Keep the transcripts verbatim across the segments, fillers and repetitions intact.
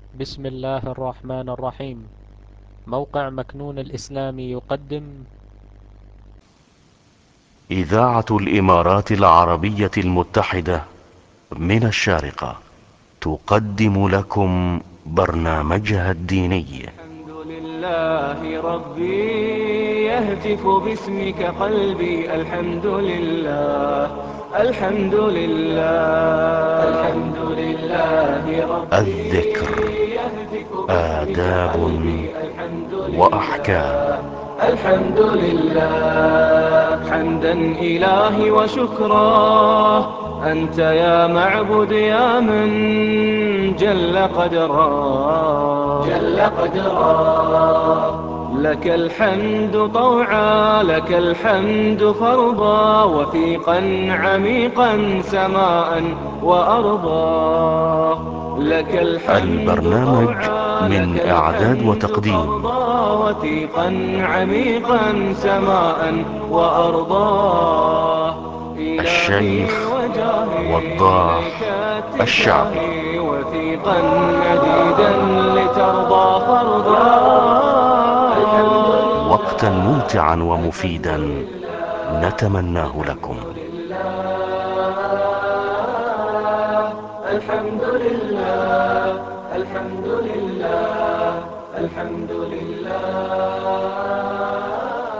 بسم الله الرحمن الرحيم. موقع مكنون الإسلامي يقدم إذاعة الإمارات العربية المتحدة من الشارقة تقدم لكم برنامجها الديني. الحمد لله ربي يهتف باسمك قلبي. الحمد لله الحمد لله الحمد لله ربي الذكر يهتف باسمك آداب قلبي. الحمد وأحكام. لله الحمد لله حمدا إلهي وشكرا. أنت يا معبد يا من جل قدرا جل قدرا. لك الحمد طوعا لك الحمد فرضا، وثيقا عميقا سماء وأرضا. لك الحمد البرنامج طوعا لك من إعداد الحمد وتقديم فرضا، وثيقا عميقا سماء وأرضا. إلهي الشيخ وجاهي إليك وضاح الشعبي. اتجاهي، وثيقا مديدا لترضى فرضا. الحمد لله وقتا ممتعا الحمد ومفيدا لله نتمناه الحمد لكم. لله الحمد لله الحمد لله الحمد لله.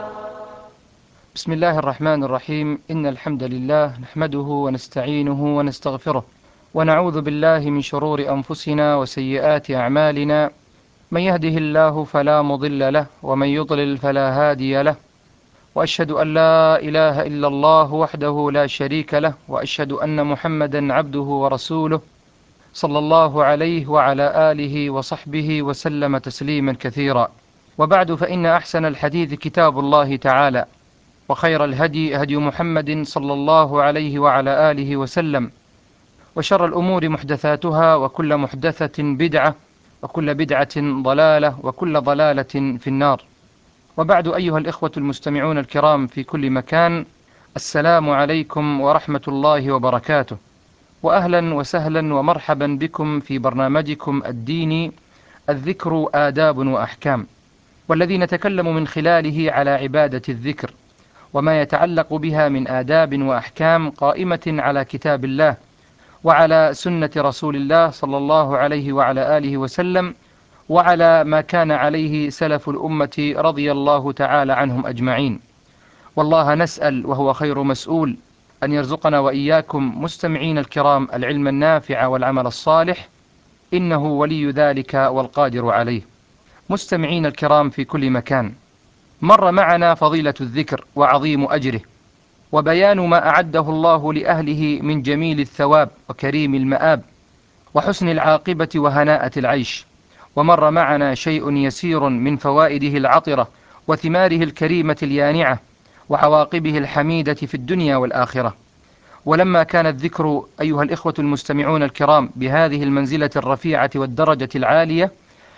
بسم الله الرحمن الرحيم. إن الحمد لله نحمده ونستعينه ونستغفره، ونعوذ بالله من شرور أنفسنا وسيئات أعمالنا. من يهده الله فلا مضل له، ومن يضلل فلا هادي له. وأشهد أن لا إله إلا الله وحده لا شريك له، وأشهد أن محمدا عبده ورسوله، صلى الله عليه وعلى آله وصحبه وسلم تسليما كثيرا. وبعد، فإن أحسن الحديث كتاب الله تعالى، وخير الهدي هدي محمد صلى الله عليه وعلى آله وسلم، وشر الأمور محدثاتها، وكل محدثة بدعة، وكل بدعة ضلالة، وكل ضلالة في النار. وبعد، أيها الإخوة المستمعون الكرام في كل مكان، السلام عليكم ورحمة الله وبركاته، وأهلا وسهلا ومرحبا بكم في برنامجكم الديني الذكر آداب وأحكام، والذي نتكلم من خلاله على عبادة الذكر وما يتعلق بها من آداب وأحكام قائمة على كتاب الله وعلى سنة رسول الله صلى الله عليه وعلى آله وسلم، وعلى ما كان عليه سلف الأمة رضي الله تعالى عنهم أجمعين. والله نسأل وهو خير مسؤول أن يرزقنا وإياكم مستمعين الكرام العلم النافع والعمل الصالح، إنه ولي ذلك والقادر عليه. مستمعين الكرام في كل مكان، مر معنا فضيلة الذكر وعظيم أجره، وبيان ما أعده الله لأهله من جميل الثواب وكريم المآب وحسن العاقبة وهناءة العيش. ومر معنا شيء يسير من فوائده العطرة وثماره الكريمة اليانعة وعواقبه الحميدة في الدنيا والآخرة. ولما كان الذكر أيها الإخوة المستمعون الكرام بهذه المنزلة الرفيعة والدرجة العالية،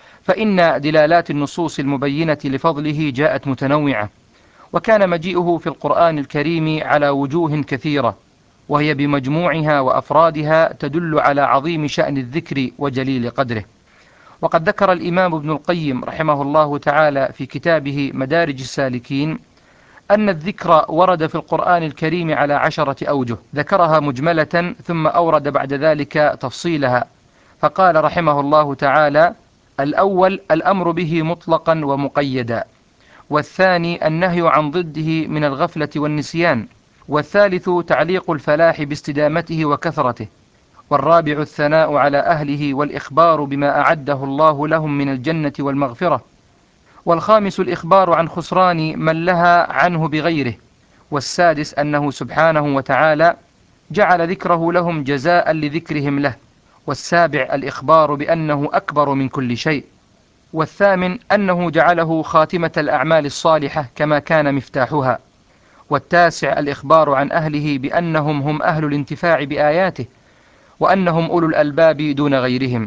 فإن دلالات النصوص المبينة لفضله جاءت متنوعة، وكان مجيئه في القرآن الكريم على وجوه كثيرة، وهي بمجموعها وأفرادها تدل على عظيم شأن الذكر وجليل قدره. وقد ذكر الإمام ابن القيم رحمه الله تعالى في كتابه مدارج السالكين أن الذكر ورد في القرآن الكريم على عشرة أوجه، ذكرها مجملة ثم أورد بعد ذلك تفصيلها، فقال رحمه الله تعالى: الأول الأمر به مطلقا ومقيدا، والثاني النهي عن ضده من الغفلة والنسيان، والثالث تعليق الفلاح باستدامته وكثرته، والرابع الثناء على أهله والإخبار بما أعده الله لهم من الجنة والمغفرة، والخامس الإخبار عن خسران من لها عنه بغيره، والسادس أنه سبحانه وتعالى جعل ذكره لهم جزاء لذكرهم له، والسابع الإخبار بأنه أكبر من كل شيء، والثامن أنه جعله خاتمة الأعمال الصالحة كما كان مفتاحها، والتاسع الإخبار عن أهله بأنهم هم أهل الانتفاع بآياته، وأنهم أولو الألباب دون غيرهم،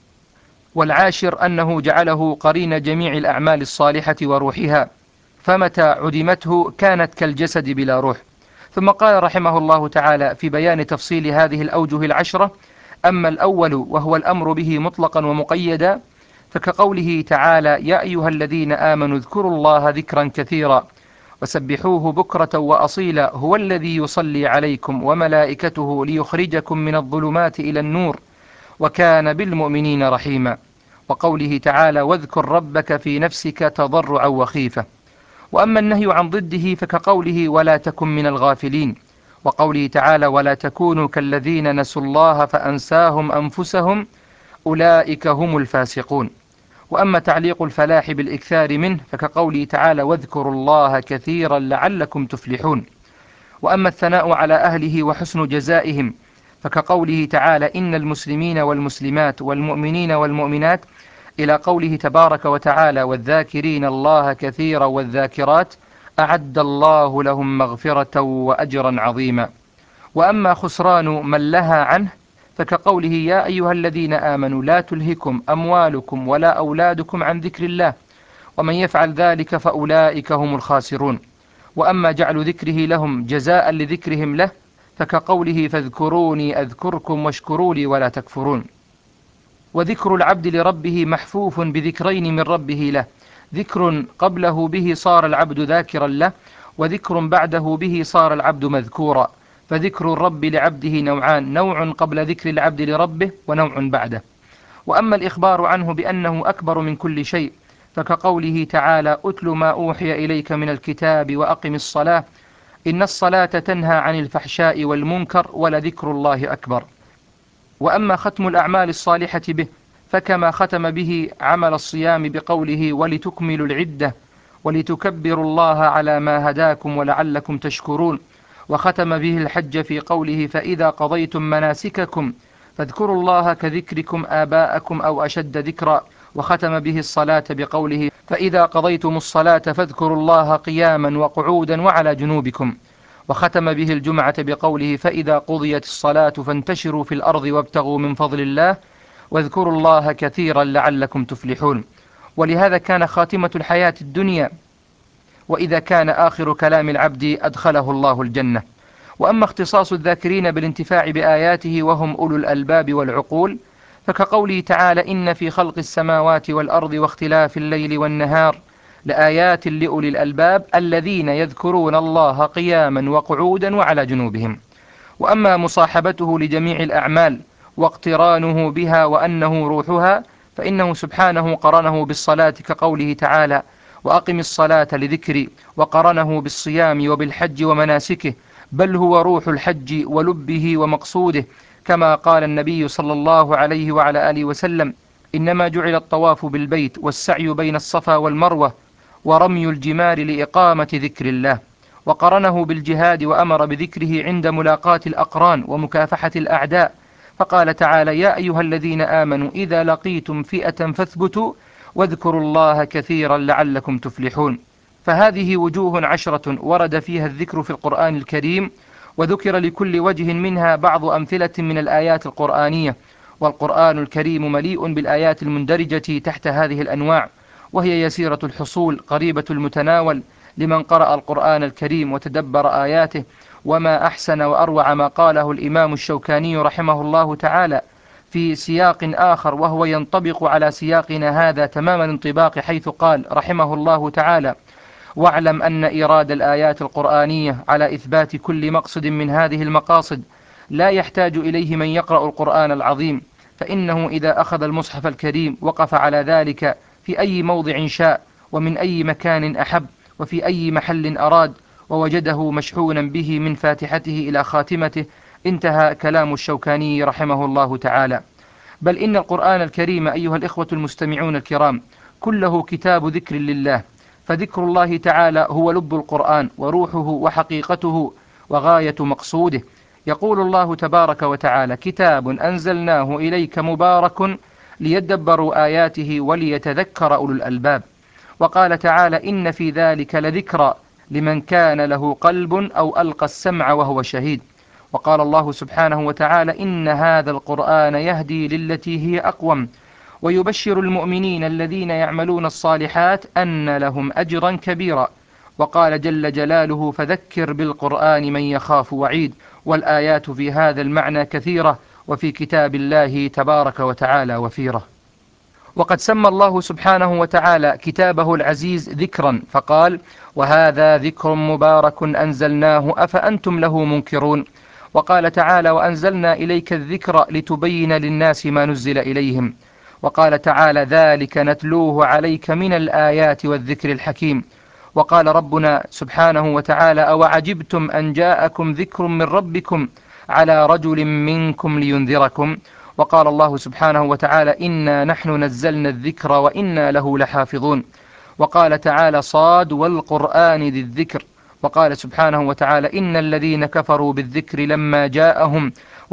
والعاشر أنه جعله قرين جميع الأعمال الصالحة وروحها، فمتى عدمته كانت كالجسد بلا روح. ثم قال رحمه الله تعالى في بيان تفصيل هذه الأوجه العشرة أما الأول وهو الأمر به مطلقا ومقيدا فكقوله تعالى يا أيها الذين آمنوا اذكروا الله ذكرا كثيرا وسبحوه بكرة وأصيلا هو الذي يصلي عليكم وملائكته ليخرجكم من الظلمات إلى النور وكان بالمؤمنين رحيما. وقوله تعالى واذكر ربك في نفسك تضرعا وخيفة. وأما النهي عن ضده فكقوله ولا تكن من الغافلين، وقوله تعالى ولا تكونوا كالذين نسوا الله فأنساهم أنفسهم أولئك هم الفاسقون. وأما تعليق الفلاح بالإكثار منه فكقوله تعالى واذكروا الله كثيرا لعلكم تفلحون. وأما الثناء على أهله وحسن جزائهم فكقوله تعالى إن المسلمين والمسلمات والمؤمنين والمؤمنات إلى قوله تبارك وتعالى والذاكرين الله كثيرا والذاكرات أعد الله لهم مغفرة وأجرا عظيما. وأما خسران من لها عنه فكقوله يا أيها الذين آمنوا لا تلهكم أموالكم ولا أولادكم عن ذكر الله ومن يفعل ذلك فأولئك هم الخاسرون. وأما جعل ذكره لهم جزاء لذكرهم له فكقوله فاذكروني أذكركم واشكروا لي ولا تكفرون. وذكر العبد لربه محفوف بذكرين من ربه له، ذكر قبله به صار العبد ذاكرا له، وذكر بعده به صار العبد مذكورا. فذكر الرب لعبده نوعان، نوع قبل ذكر العبد لربه ونوع بعده. وأما الإخبار عنه بأنه أكبر من كل شيء فكقوله تعالى أتل ما أوحي إليك من الكتاب وأقم الصلاة إن الصلاة تنهى عن الفحشاء والمنكر ولذكر الله أكبر. وأما ختم الأعمال الصالحة به فكما ختم به عمل الصيام بقوله ولتكملوا العدة ولتكبروا الله على ما هداكم ولعلكم تشكرون، وختم به الحج في قوله فإذا قضيتم مناسككم فاذكروا الله كذكركم آباءكم أو أشد ذكرا، وختم به الصلاة بقوله فإذا قضيتم الصلاة فاذكروا الله قياما وقعودا وعلى جنوبكم، وختم به الجمعة بقوله فإذا قضيت الصلاة فانتشروا في الأرض وابتغوا من فضل الله واذكروا الله كثيرا لعلكم تفلحون. ولهذا كان خاتمة الحياة الدنيا وإذا كان آخر كلام العبد أدخله الله الجنة. وأما اختصاص الذاكرين بالانتفاع بآياته وهم أولو الألباب والعقول فكقوله تعالى إن في خلق السماوات والأرض واختلاف الليل والنهار لآيات لأولي الألباب الذين يذكرون الله قياما وقعودا وعلى جنوبهم. وأما مصاحبته لجميع الأعمال واقترانه بها وأنه روحها فإنه سبحانه قرنه بالصلاة كقوله تعالى وأقم الصلاة لذكري، وقرنه بالصيام وبالحج ومناسكه، بل هو روح الحج ولبه ومقصوده، كما قال النبي صلى الله عليه وعلى آله وسلم إنما جعل الطواف بالبيت والسعي بين الصفا والمروة ورمي الجمار لإقامة ذكر الله. وقرنه بالجهاد وأمر بذكره عند ملاقاة الأقران ومكافحة الأعداء، فقال تعالى يا أيها الذين آمنوا إذا لقيتم فئة فاثبتوا واذكروا الله كثيرا لعلكم تفلحون. فهذه وجوه عشرة ورد فيها الذكر في القرآن الكريم، وذكر لكل وجه منها بعض أمثلة من الآيات القرآنية، والقرآن الكريم مليء بالآيات المندرجة تحت هذه الأنواع، وهي يسيرة الحصول قريبة المتناول لمن قرأ القرآن الكريم وتدبر آياته. وما أحسن وأروع ما قاله الإمام الشوكاني رحمه الله تعالى في سياق آخر وهو ينطبق على سياقنا هذا تمام الانطباق، حيث قال رحمه الله تعالى واعلم أن إيراد الآيات القرآنية على إثبات كل مقصد من هذه المقاصد لا يحتاج إليه من يقرأ القرآن العظيم، فإنه إذا أخذ المصحف الكريم وقف على ذلك في أي موضع شاء ومن أي مكان أحب وفي أي محل أراد ووجده مشحونا به من فاتحته إلى خاتمته. انتهى كلام الشوكاني رحمه الله تعالى. بل إن القرآن الكريم أيها الإخوة المستمعون الكرام كله كتاب ذكر لله، فذكر الله تعالى هو لب القرآن وروحه وحقيقته وغاية مقصوده. يقول الله تبارك وتعالى كتاب أنزلناه إليك مبارك ليدبروا آياته وليتذكر أولو الألباب. وقال تعالى إن في ذلك لذكرى لمن كان له قلب أو ألقى السمع وهو شهيد. وقال الله سبحانه وتعالى إن هذا القرآن يهدي للتي هي أقوم ويبشر المؤمنين الذين يعملون الصالحات أن لهم أجرا كبيرا. وقال جل جلاله فذكر بالقرآن من يخاف وعيد. والآيات في هذا المعنى كثيرة وفي كتاب الله تبارك وتعالى وفيره. وقد سمى الله سبحانه وتعالى كتابه العزيز ذكرا فقال: وهذا ذكر مبارك أنزلناه أفأنتم له منكرون. وقال تعالى: وأنزلنا إليك الذكر لتبين للناس ما نزل إليهم. وقال تعالى: ذلك نتلوه عليك من الآيات والذكر الحكيم. وقال ربنا سبحانه وتعالى: أوعجبتم أن جاءكم ذكر من ربكم على رجل منكم لينذركم. وقال الله سبحانه وتعالى: إنا نحن نزلنا الذكر وإنا له لحافظون. وقال تعالى: صاد والقرآن ذي الذكر. وقال سبحانه وتعالى: إن الذين كفروا بالذكر لما جاءهم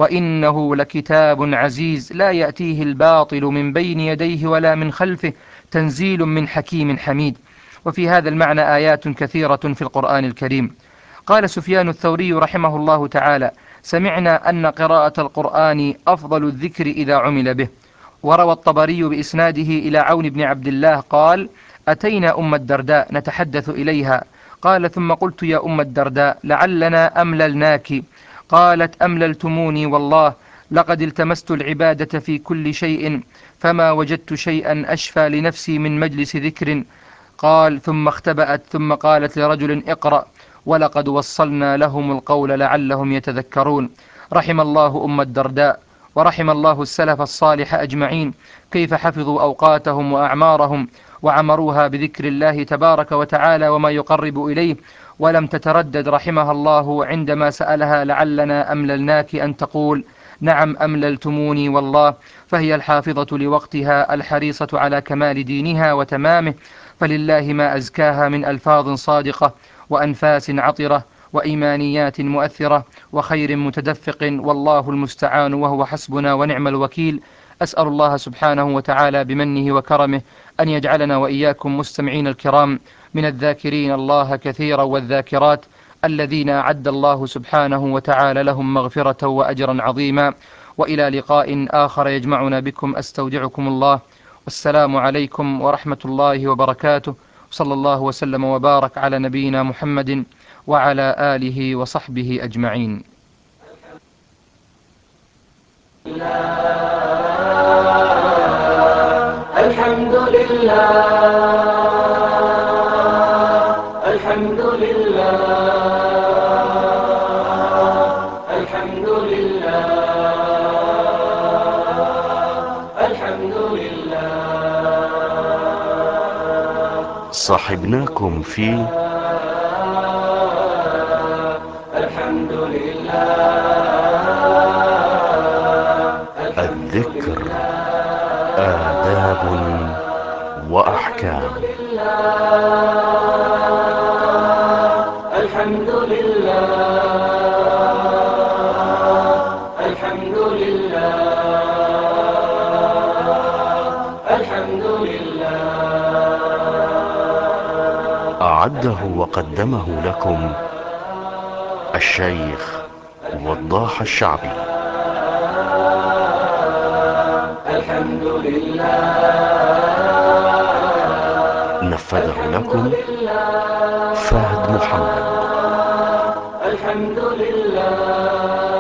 وإنه لكتاب عزيز لا يأتيه الباطل من بين يديه ولا من خلفه تنزيل من حكيم حميد. وفي هذا المعنى آيات كثيرة في القرآن الكريم. قال سفيان الثوري رحمه الله تعالى: سمعنا أن قراءة القرآن أفضل الذكر إذا عمل به. وروى الطبري بإسناده إلى عون بن عبد الله قال: أتينا أم الدرداء نتحدث إليها، قال: ثم قلت: يا أم الدرداء لعلنا أمللناك. قالت: أمللتموني والله، لقد التمست العبادة في كل شيء فما وجدت شيئا أشفى لنفسي من مجلس ذكر. قال: ثم اختبأت ثم قالت لرجل: اقرأ، ولقد وصلنا لهم القول لعلهم يتذكرون. رحم الله أم الدرداء ورحم الله السلف الصالح أجمعين، كيف حفظوا أوقاتهم وأعمارهم وعمروها بذكر الله تبارك وتعالى وما يقرب إليه، ولم تتردد رحمها الله عندما سألها: لعلنا أمللناك، أن تقول: نعم أمللتموني والله. فهي الحافظة لوقتها الحريصة على كمال دينها وتمامه، فلله ما أزكاها من ألفاظ صادقة وأنفاس عطرة وإيمانيات مؤثرة وخير متدفق، والله المستعان وهو حسبنا ونعم الوكيل. أسأل الله سبحانه وتعالى بمنه وكرمه أن يجعلنا وإياكم مستمعين الكرام من الذاكرين الله كثيرا والذاكرات الذين أعد الله سبحانه وتعالى لهم مغفرة وأجرا عظيما. وإلى لقاء آخر يجمعنا بكم أستودعكم الله، والسلام عليكم ورحمة الله وبركاته. صلى الله وسلم وبارك على نبينا محمد وعلى آله وصحبه أجمعين. الحمد لله الحمد لله الحمد لله الحمد لله. صاحبناكم في الحمد لله الذكر آداب وأحكام. الحمد لله الحمد لله الحمد لله. أعده وقدمه لكم الشيخ وضاح الشعبي. الحمد لله نفذه لكم فهد محمد. الحمد لله